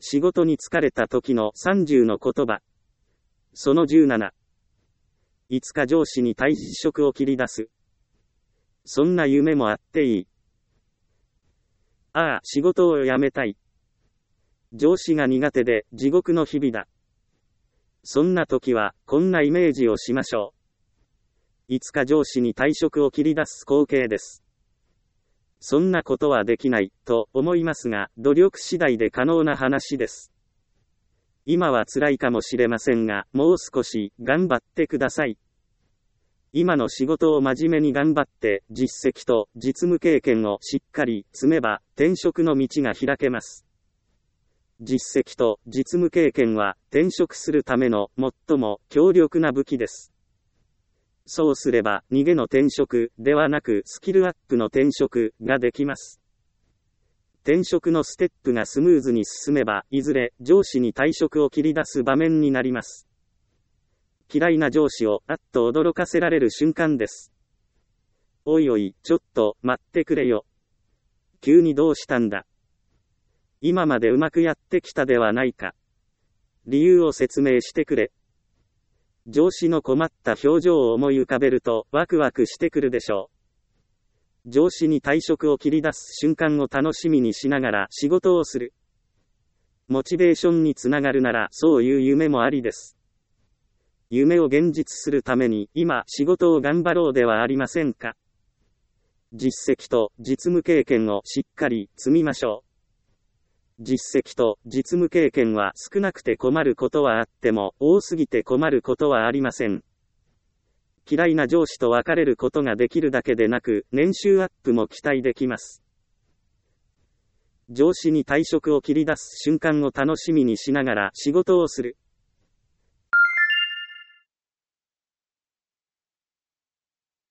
仕事に疲れた時の30の言葉。その17。いつか上司に退職を切り出す。そんな夢もあっていい。ああ、仕事を辞めたい。上司が苦手で地獄の日々だ。そんな時は、こんなイメージをしましょう。いつか上司に退職を切り出す光景です。そんなことはできない、と思いますが、努力次第で可能な話です。今は辛いかもしれませんが、もう少し頑張ってください。今の仕事を真面目に頑張って、実績と実務経験をしっかり積めば、転職の道が開けます。実績と実務経験は、転職するための最も強力な武器です。そうすれば、逃げの転職ではなくスキルアップの転職ができます。転職のステップがスムーズに進めば、いずれ上司に退職を切り出す場面になります。嫌いな上司をあっと驚かせられる瞬間です。おいおい、ちょっと待ってくれよ。急にどうしたんだ。今までうまくやってきたではないか。理由を説明してくれ。上司の困った表情を思い浮かべるとワクワクしてくるでしょう。上司に退職を切り出す瞬間を楽しみにしながら仕事をする。モチベーションにつながるならそういう夢もありです。夢を現実するために今仕事を頑張ろうではありませんか。実績と実務経験をしっかり積みましょう。実績と実務経験は少なくて困ることはあっても多すぎて困ることはありません。嫌いな上司と別れることができるだけでなく年収アップも期待できます。上司に退職を切り出す瞬間を楽しみにしながら仕事をする。